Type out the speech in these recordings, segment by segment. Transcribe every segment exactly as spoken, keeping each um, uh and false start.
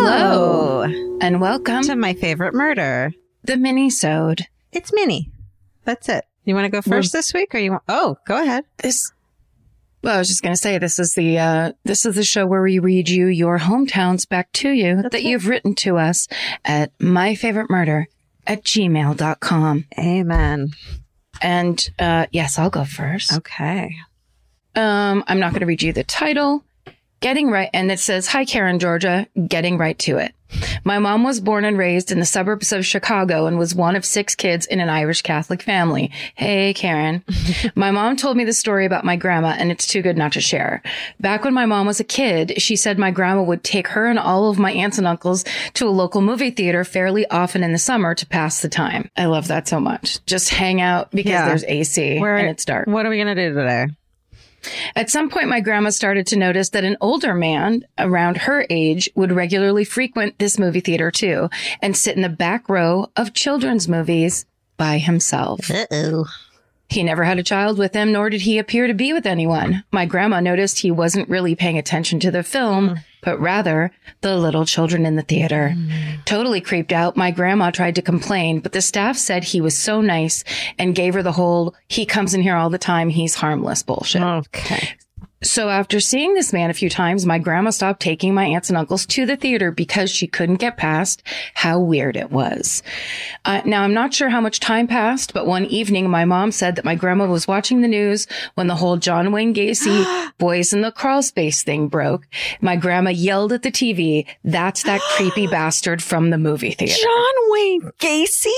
Hello, and welcome to My Favorite Murder, the mini-sode. It's mini. That's it. You want to go first We're, this week, or you want? Oh, go ahead. This. Well, I was just going to say this is the uh, this is the show where we read you your hometowns back to you That's that it. You've written to us at myfavoritemurder at gmail dot com. Amen. And uh, yes, I'll go first. Okay. Um, I'm not going to read you the title. Getting right. And it says, hi, Karen, Georgia, getting right to it. My mom was born and raised in the suburbs of Chicago and was one of six kids in an Irish Catholic family. Hey, Karen. My mom told me the story about my grandma, and it's too good not to share. Back when my mom was a kid, she said my grandma would take her and all of my aunts and uncles to a local movie theater fairly often in the summer to pass the time. I love that so much. Just hang out because yeah. there's A C Where, and it's dark. What are we going to do today? At some point, my grandma started to notice that an older man around her age would regularly frequent this movie theater too and sit in the back row of children's movies by himself. Uh-oh. He never had a child with him, nor did he appear to be with anyone. My grandma noticed he wasn't really paying attention to the film, mm. but rather the little children in the theater. Mm. Totally creeped out, my grandma tried to complain, but the staff said he was so nice and gave her the whole, he comes in here all the time, he's harmless bullshit. Okay. So after seeing this man a few times, my grandma stopped taking my aunts and uncles to the theater because she couldn't get past how weird it was. Uh, now, I'm not sure how much time passed, but one evening, my mom said that my grandma was watching the news when the whole John Wayne Gacy boys in the crawl space thing broke. My grandma yelled at the T V, that's that creepy bastard from the movie theater. John Wayne Gacy?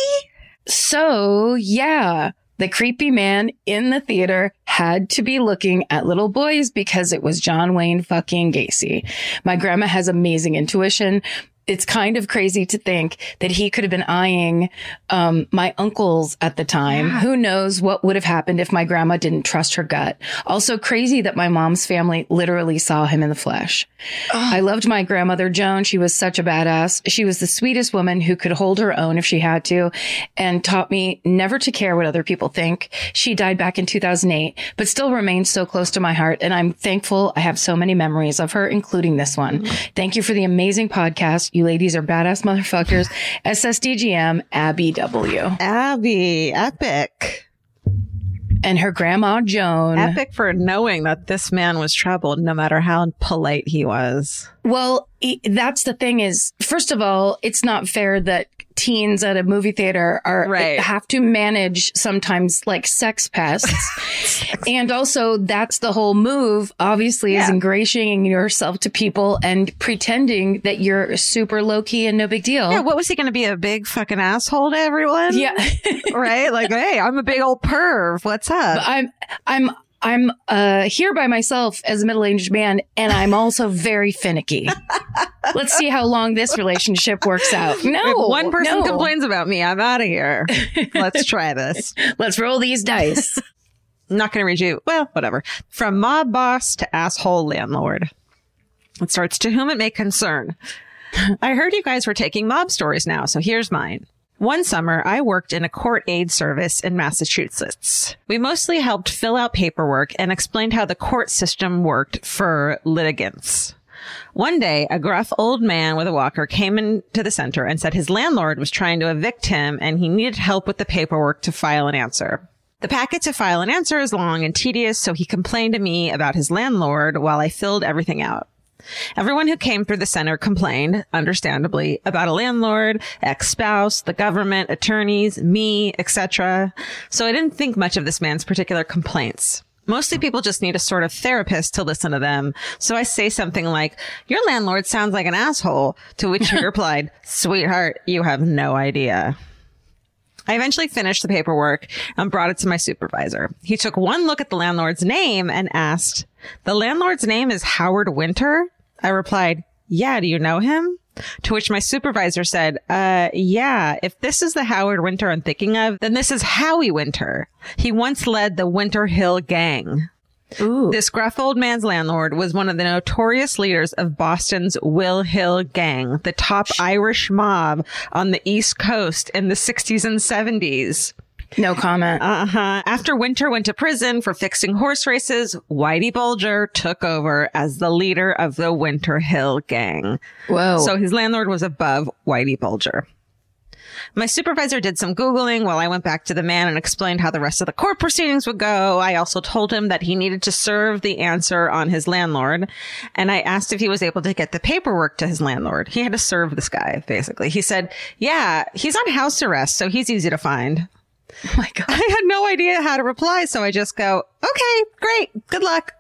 So, yeah. The creepy man in the theater had to be looking at little boys because it was John Wayne fucking Gacy. My grandma has amazing intuition. It's kind of crazy to think that he could have been eyeing um my uncles at the time. Yeah. Who knows what would have happened if my grandma didn't trust her gut. Also crazy that my mom's family literally saw him in the flesh. Oh. I loved my grandmother, Joan. She was such a badass. She was the sweetest woman who could hold her own if she had to and taught me never to care what other people think. She died back in two thousand eight, but still remains so close to my heart. And I'm thankful I have so many memories of her, including this one. Mm-hmm. Thank you for the amazing podcast. You ladies are badass motherfuckers. S S D G M, Abby W. Abby, epic. And her grandma, Joan. Epic for knowing that this man was troubled, no matter how polite he was. Well, that's the thing is, first of all, it's not fair that teens at a movie theater are right. have to manage sometimes like sex pests. And also that's the whole move, obviously, yeah. is ingratiating yourself to people and pretending that you're super low key and no big deal. Yeah. What was he going to be, a big fucking asshole to everyone? Yeah. Right. Like, hey, I'm a big old perv. What's up? But I'm, I'm, I'm uh, here by myself as a middle-aged man, and I'm also very finicky. Let's see how long this relationship works out. No, if one person no. complains about me, I'm out of here. Let's try this. Let's roll these dice. I'm not going to read you. Well, whatever. From mob boss to asshole landlord. It starts, to whom it may concern. I heard you guys were taking mob stories now, so here's mine. One summer, I worked in a court aid service in Massachusetts. We mostly helped fill out paperwork and explained how the court system worked for litigants. One day, a gruff old man with a walker came into the center and said his landlord was trying to evict him and he needed help with the paperwork to file an answer. The packet to file an answer is long and tedious, so he complained to me about his landlord while I filled everything out. Everyone who came through the center complained, understandably, about a landlord, ex-spouse, the government, attorneys, me, et cetera. So I didn't think much of this man's particular complaints. Mostly people just need a sort of therapist to listen to them. So I say something like, your landlord sounds like an asshole, to which he replied, sweetheart, you have no idea. I eventually finished the paperwork and brought it to my supervisor. He took one look at the landlord's name and asked, the landlord's name is Howard Winter? I replied, yeah, do you know him? To which my supervisor said, uh, yeah, if this is the Howard Winter I'm thinking of, then this is Howie Winter. He once led the Winter Hill Gang. Ooh. This gruff old man's landlord was one of the notorious leaders of Boston's Will Hill Gang, the top Irish mob on the East Coast in the sixties and seventies. No comment. Uh-huh. After Winter went to prison for fixing horse races, Whitey Bulger took over as the leader of the Winter Hill Gang. Whoa. So his landlord was above Whitey Bulger. My supervisor did some Googling while I went back to the man and explained how the rest of the court proceedings would go. I also told him that he needed to serve the answer on his landlord. And I asked if he was able to get the paperwork to his landlord. He had to serve this guy, basically. He said, yeah, he's on house arrest, so he's easy to find. Oh my God. I had no idea how to reply, so I just go, okay, great, good luck.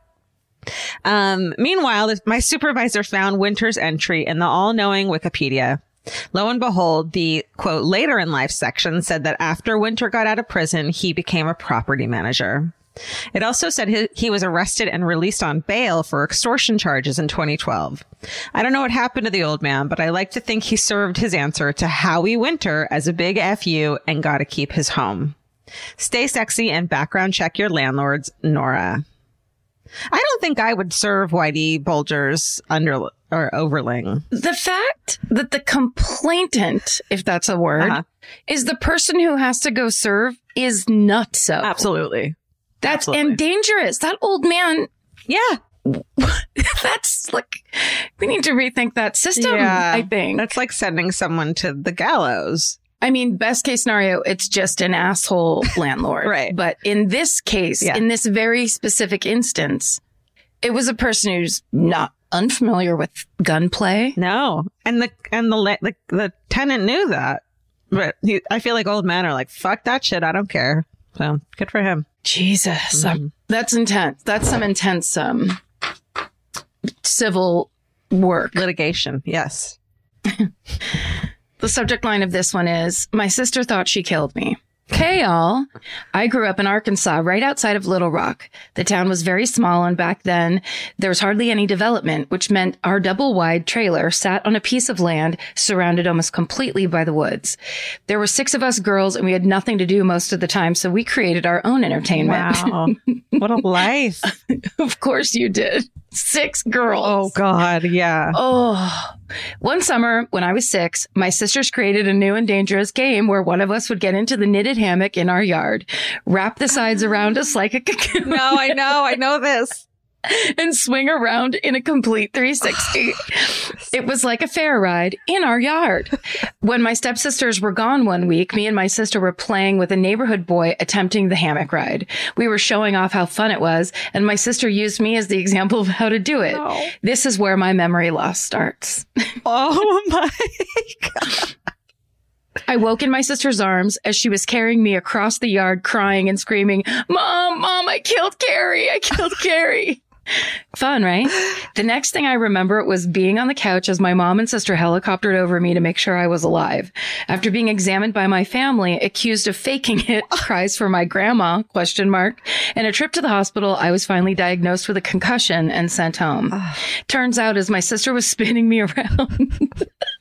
Um, meanwhile, my supervisor found Winter's entry in the all-knowing Wikipedia. Lo and behold, the, quote, later in life section said that after Winter got out of prison, he became a property manager. It also said he, he was arrested and released on bail for extortion charges in twenty twelve. I don't know what happened to the old man, but I like to think he served his answer to Howie Winter as a big F U and got to keep his home. Stay sexy and background check your landlords, Nora. I don't think I would serve Whitey Bulger's under or overling. The fact that the complainant, if that's a word, uh-huh. is the person who has to go serve is nutso. Absolutely. That's Absolutely. and dangerous. That old man. Yeah. That's like, we need to rethink that system, yeah. I think. That's like sending someone to the gallows. I mean, best case scenario, it's just an asshole landlord. Right. But in this case, yeah. in this very specific instance, it was a person who's not unfamiliar with gunplay. No. And the and the the, the tenant knew that. But he, I feel like old men are like, fuck that shit. I don't care. So good for him. Jesus. Mm-hmm. Uh, that's intense. That's some intense um, civil work. Litigation. Yes. The subject line of this one is, my sister thought she killed me. Hey, y'all. I grew up in Arkansas, right outside of Little Rock. The town was very small, and back then, there was hardly any development, which meant our double-wide trailer sat on a piece of land surrounded almost completely by the woods. There were six of us girls, and we had nothing to do most of the time, so we created our own entertainment. Wow. What a life. Of course you did. Six girls. Oh, God. Yeah. Oh. One summer, when I was six, my sisters created a new and dangerous game where one of us would get into the knitted hammock in our yard, wrap the sides around us like a cocoon. No, I know. I know this. And swing around in a complete three sixty. It was like a fair ride in our yard. When my stepsisters were gone one week, me and my sister were playing with a neighborhood boy attempting the hammock ride. We were showing off how fun it was, and my sister used me as the example of how to do it. No. This is where my memory loss starts. Oh, my God. I woke in my sister's arms as she was carrying me across the yard, crying and screaming, Mom, Mom, I killed Carrie. I killed Carrie. Fun, right? The next thing I remember was being on the couch as my mom and sister helicoptered over me to make sure I was alive. After being examined by my family, accused of faking it, cries for my grandma, question mark, and a trip to the hospital, I was finally diagnosed with a concussion and sent home. Turns out as my sister was spinning me around,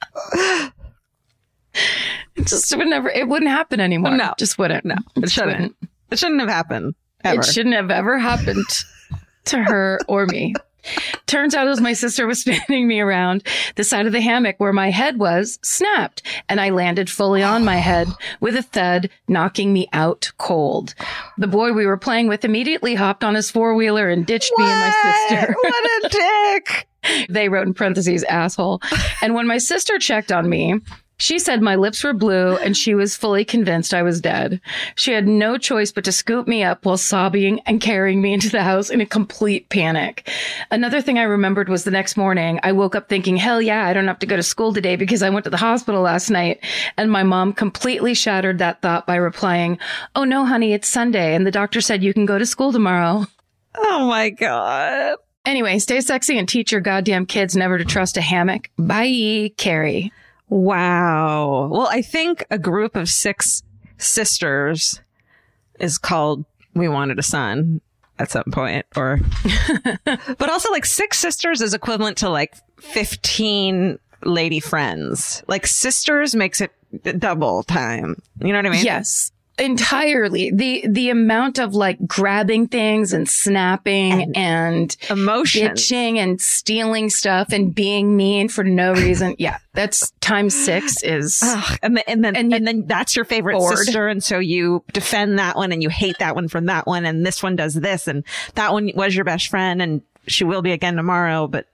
it just would never, it wouldn't happen anymore. No. Just wouldn't. No, it shouldn't. Wouldn't. It shouldn't have happened. Ever. It shouldn't have ever happened to her or me. Turns out as my sister was spinning me around, the side of the hammock where my head was snapped, and I landed fully on my head with a thud, knocking me out cold. The boy we were playing with immediately hopped on his four-wheeler and ditched what? me and my sister. What a dick! They wrote in parentheses, asshole. And when my sister checked on me, she said my lips were blue and she was fully convinced I was dead. She had no choice but to scoop me up while sobbing and carrying me into the house in a complete panic. Another thing I remembered was the next morning, I woke up thinking, hell yeah, I don't have to go to school today because I went to the hospital last night. And my mom completely shattered that thought by replying, oh no, honey, it's Sunday. And the doctor said you can go to school tomorrow. Oh my God. Anyway, stay sexy and teach your goddamn kids never to trust a hammock. Bye, Carrie. Wow. Well, I think a group of six sisters is called We Wanted a Son at some point, or, but also like six sisters is equivalent to like fifteen lady friends. Like sisters makes it double time. You know what I mean? Yes. Entirely. The the amount of like grabbing things and snapping and, and emotion, bitching and stealing stuff and being mean for no reason. Yeah, that's times six is. Ugh, and then and then and, and then that's your favorite bored. sister, and so you defend that one and you hate that one from that one, and this one does this, and that one was your best friend, and she will be again tomorrow. But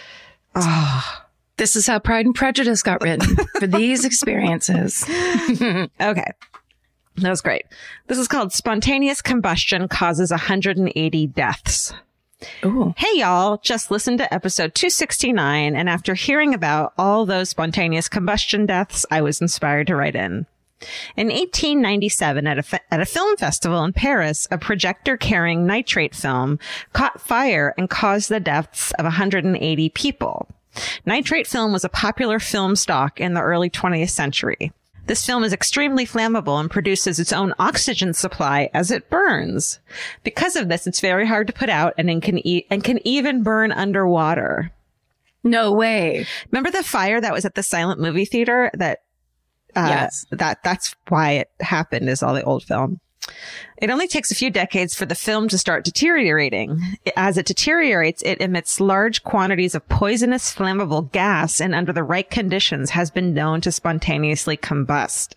oh. This is how Pride and Prejudice got written for these experiences. Okay. That was great. This is called Spontaneous Combustion Causes one hundred eighty Deaths. Ooh. Hey, y'all. Just listened to episode two sixty-nine, and after hearing about all those spontaneous combustion deaths, I was inspired to write in. In eighteen ninety-seven, at a, fe- at a film festival in Paris, a projector-carrying nitrate film caught fire and caused the deaths of one hundred eighty people. Nitrate film was a popular film stock in the early twentieth century. This film is extremely flammable and produces its own oxygen supply as it burns. Because of this, it's very hard to put out and can e- and can even burn underwater. No way. Remember the fire that was at the silent movie theater? That uh, yes. That that's why it happened. Is all the old film. It only takes a few decades for the film to start deteriorating. As it deteriorates, it emits large quantities of poisonous flammable gas, and under the right conditions has been known to spontaneously combust.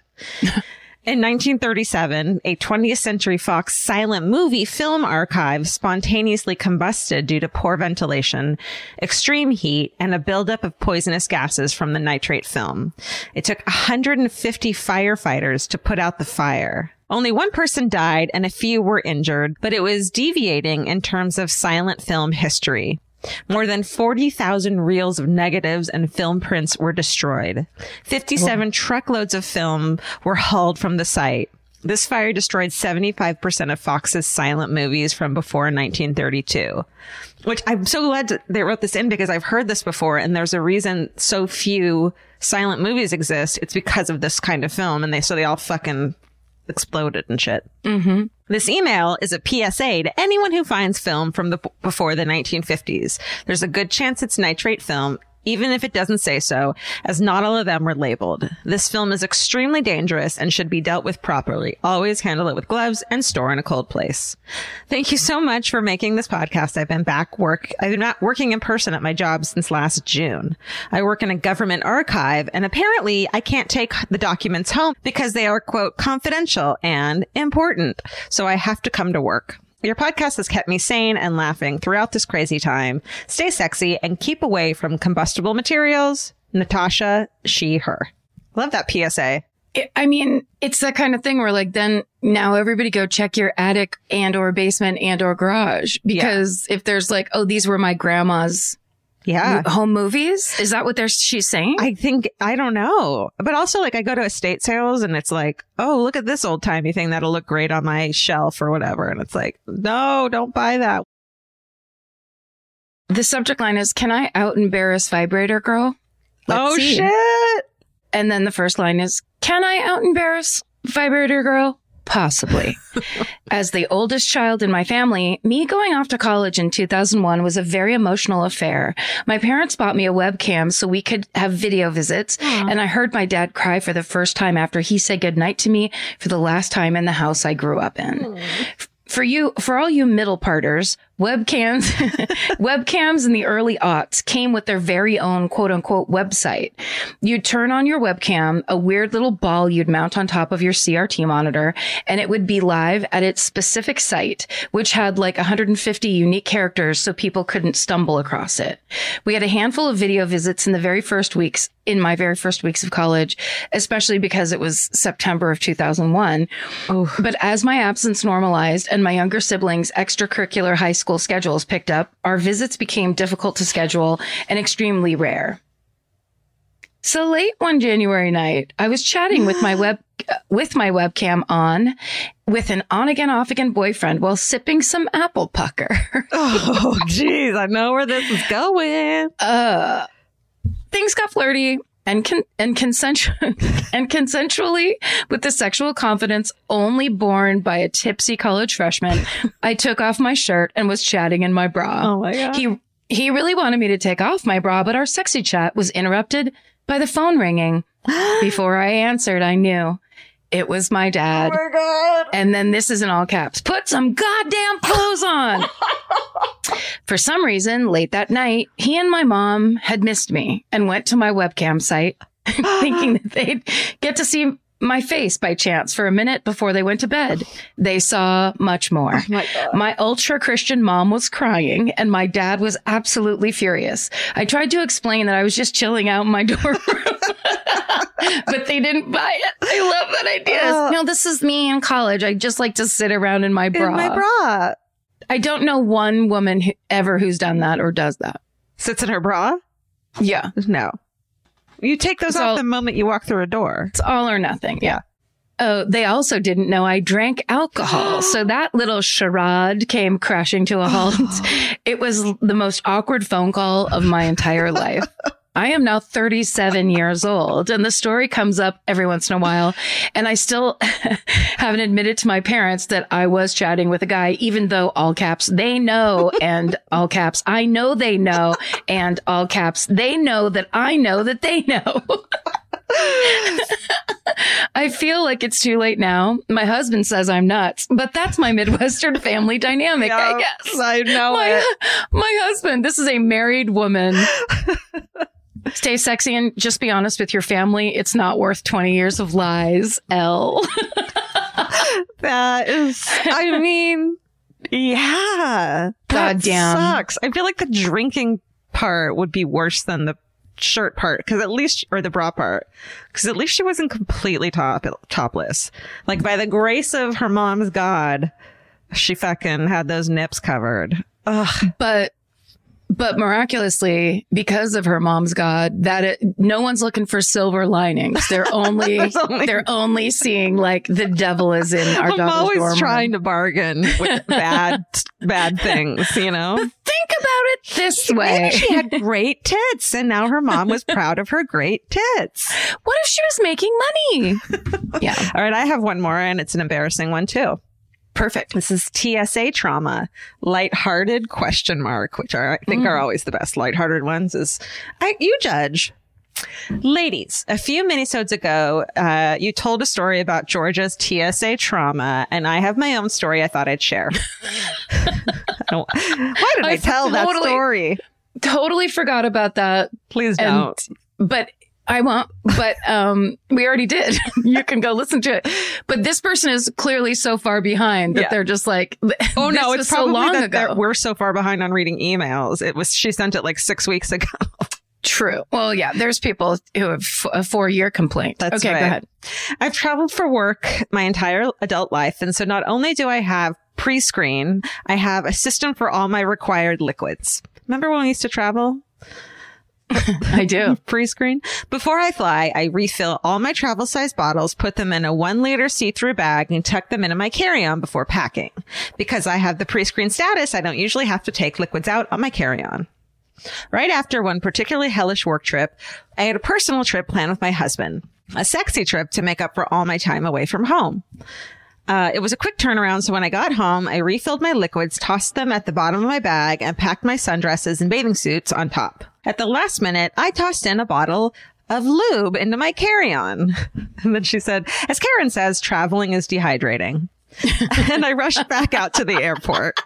In nineteen thirty-seven, a twentieth Century Fox silent movie film archive spontaneously combusted due to poor ventilation, extreme heat, and a buildup of poisonous gases from the nitrate film. It took one hundred fifty firefighters to put out the fire. Only one person died and a few were injured, but it was deviating in terms of silent film history. More than forty thousand reels of negatives and film prints were destroyed. fifty-seven Whoa. Truckloads of film were hauled from the site. This fire destroyed seventy-five percent of Fox's silent movies from before nineteen thirty-two. Which I'm so glad they wrote this in, because I've heard this before, and there's a reason so few silent movies exist. It's because of this kind of film, and they so they all fucking exploded and shit. Mm-hmm. This email is a P S A to anyone who finds film from the before the nineteen fifties. There's a good chance it's nitrate film, even if it doesn't say so, as not all of them were labeled. This film is extremely dangerous and should be dealt with properly. Always handle it with gloves and store in a cold place. Thank you so much for making this podcast. I've been back work. I've been not working in person at my job since last June. I work in a government archive, and apparently I can't take the documents home because they are, quote, confidential and important. So I have to come to work. Your podcast has kept me sane and laughing throughout this crazy time. Stay sexy and keep away from combustible materials. Natasha, she, her. Love that P S A. It, I mean, it's that kind of thing where like, then now everybody go check your attic and or basement and or garage. Because yeah. if there's like, oh, these were my grandma's yeah home movies. Is that what they're she's saying? I think, I don't know. But also, like, I go to estate sales and it's like, oh, look at this old timey thing that'll look great on my shelf or whatever. And it's like, no, don't buy that. The subject line is, can I out embarrass vibrator girl? Let's oh, see. shit. And then the first line is, can I out embarrass vibrator girl? Possibly. As the oldest child in my family, me going off to college in two thousand one was a very emotional affair. My parents bought me a webcam so we could have video visits. Aww. And I heard my dad cry for the first time after he said goodnight to me for the last time in the house I grew up in. Aww. For you, for all you middle parters, webcams, webcams in the early aughts came with their very own quote unquote website. You'd turn on your webcam, a weird little ball you'd mount on top of your C R T monitor, and it would be live at its specific site, which had like one hundred fifty unique characters so people couldn't stumble across it. We had a handful of video visits in the very first weeks, in my very first weeks of college, especially because it was September of two thousand one. Oh. But as my absence normalized and my younger siblings' extracurricular high school schedules picked up, our visits became difficult to schedule and extremely rare. So late one January night, I was chatting with my web with my webcam on with an on-again, off-again boyfriend while sipping some apple pucker. Oh, geez, I know where this is going. Uh, things got flirty. And con- and consensual and consensually, with the sexual confidence only born by a tipsy college freshman, I took off my shirt and was chatting in my bra. Oh my God. He he really wanted me to take off my bra, but our sexy chat was interrupted by the phone ringing. Before I answered, I knew It was my dad. Oh my God. And then this is in all caps. Put some goddamn clothes on. For some reason, late that night, he and my mom had missed me and went to my webcam site thinking that they'd get to see my face by chance for a minute before they went to bed. They saw much more. Oh my God. My ultra Christian mom was crying and my dad was absolutely furious. I tried to explain that I was just chilling out in my dorm room, but they didn't buy it. I love that idea. Uh, no, this is me in college. I just like to sit around in my bra. In my bra. I don't know one woman who, ever who's done that or does that. Sits in her bra? Yeah. No. You take those It's off all- the moment you walk through a door. It's all or nothing. Yeah. Oh, they also didn't know I drank alcohol. So that little charade came crashing to a halt. It was the most awkward phone call of my entire life. I am now thirty-seven years old, and the story comes up every once in a while. And I still haven't admitted to my parents that I was chatting with a guy, even though all caps, they know, and all caps, I know they know, and all caps, they know that I know that they know. I feel like it's too late now. My husband says I'm nuts, but that's my Midwestern family dynamic, Yeah, I guess. I know my, it. my husband, this is a married woman. Stay sexy and just be honest with your family. It's not worth twenty years of lies. L. That is, I mean, yeah. That Goddamn. sucks. I feel like the drinking part would be worse than the shirt part, because at least, or the bra part, because at least she wasn't completely top topless. Like, by the grace of her mom's God, she fucking had those nips covered. Ugh. But But miraculously, because of her mom's God, that it, no one's looking for silver linings. They're only, only- they're only seeing like the devil is in our I'm daughter's always dorm room. trying to bargain with bad, bad things, you know? Think about it this way. Maybe she had great tits, and now her mom was proud of her great tits. What if she was making money? Yeah. All right, I have one more, and it's an embarrassing one too. Perfect. This is T S A trauma, lighthearted question mark, which are, I think Mm. are always the best. Lighthearted ones is, I, you judge. Ladies, a few minisodes ago, uh, you told a story about Georgia's T S A trauma, and I have my own story I thought I'd share. I don't- Why did I, I tell that totally- story? Totally forgot about that. Please And- don't. But I won't. But um, we already did. You can go listen to it. But this person is clearly so far behind that Yeah. they're just like, Oh this no, was it's so probably long that ago. they're- we're so far behind on reading emails. It was, she sent it like six weeks ago. True. Well, yeah, there's people who have f- a four year complaint. That's okay, right. go ahead. I've traveled for work my entire adult life. And so not only do I have pre-screen, I have a system for all my required liquids. Remember when we used to travel? I do. Pre-screen. Before I fly, I refill all my travel size bottles, put them in a one liter see-through bag, and tuck them into my carry-on before packing. Because I have the pre-screen status, I don't usually have to take liquids out on my carry-on. Right after one particularly hellish work trip, I had a personal trip planned with my husband, a sexy trip to make up for all my time away from home. Uh, it was a quick turnaround, so when I got home, I refilled my liquids, tossed them at the bottom of my bag, and packed my sundresses and bathing suits on top. At the last minute, I tossed in a bottle of lube into my carry-on. And then she said, as Karen says, traveling is dehydrating. And I rushed back out to the airport.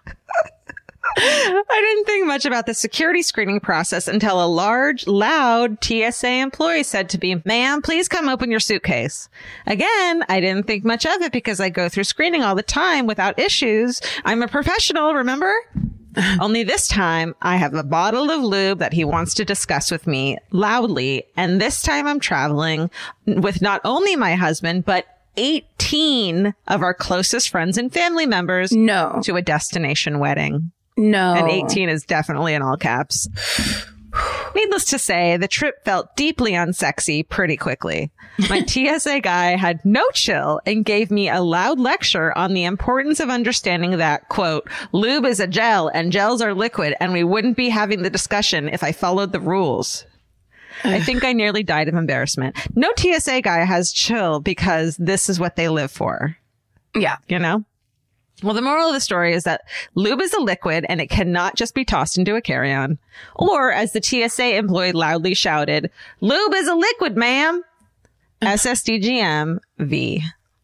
I didn't think much about the security screening process until a large, loud T S A employee said to me, ma'am, please come open your suitcase. Again, I didn't think much of it because I go through screening all the time without issues. I'm a professional, remember? Only this time, I have a bottle of lube that he wants to discuss with me loudly. And this time I'm traveling with not only my husband, but eighteen of our closest friends and family members No. to a destination wedding. No. And eighteen is definitely in all caps. Needless to say, the trip felt deeply unsexy pretty quickly. My T S A guy had no chill and gave me a loud lecture on the importance of understanding that, quote, lube is a gel and gels are liquid, and we wouldn't be having the discussion if I followed the rules. I think I nearly died of embarrassment. No T S A guy has chill because this is what they live for, Yeah. you know? Well, the moral of the story is that lube is a liquid and it cannot just be tossed into a carry-on. Or, as the T S A employee loudly shouted, lube is a liquid, ma'am. S S D G M V.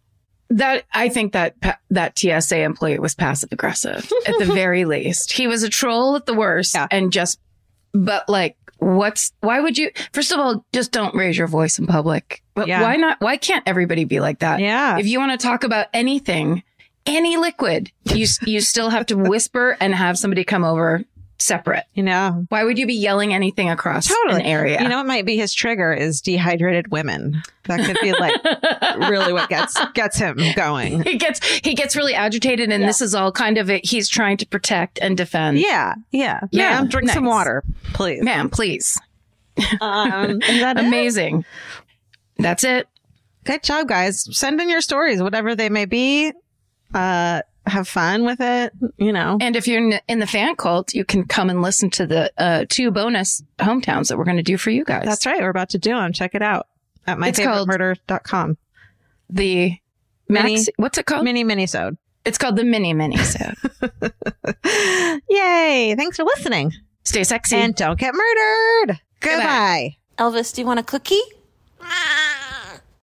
That I think that pa- that T S A employee was passive aggressive at the very least. He was a troll at the worst, Yeah. and just, but like, what's, why would you, first of all, just don't raise your voice in public. But Yeah. why not? Why can't everybody be like that? Yeah. If you want to talk about anything, any liquid, you, s- you still have to whisper and have somebody come over separate. You know, Why would you be yelling anything across totally. an area? You know, what might be his trigger is dehydrated women. That could be like really what gets gets him going. he gets, he gets really agitated, and this is all kind of it. He's trying to protect and defend. Yeah. Yeah. Yeah, Ma'am, drink some nice. water, please. Ma'am, please. Um, is that it? Amazing. That's it. Good job, guys. Send in your stories, whatever they may be. Uh, have fun with it, you know. And if you're in, in the fan cult, you can come and listen to the uh, two bonus hometowns that we're going to do for you guys. That's right. We're about to do them. Check it out at my It's favorite called- murder dot com. The Mini- Max, what's it called? Mini mini-sode. It's called the mini mini. So Yay. Thanks for listening. stay sexy. And don't get murdered. Goodbye. Elvis, do you want a cookie?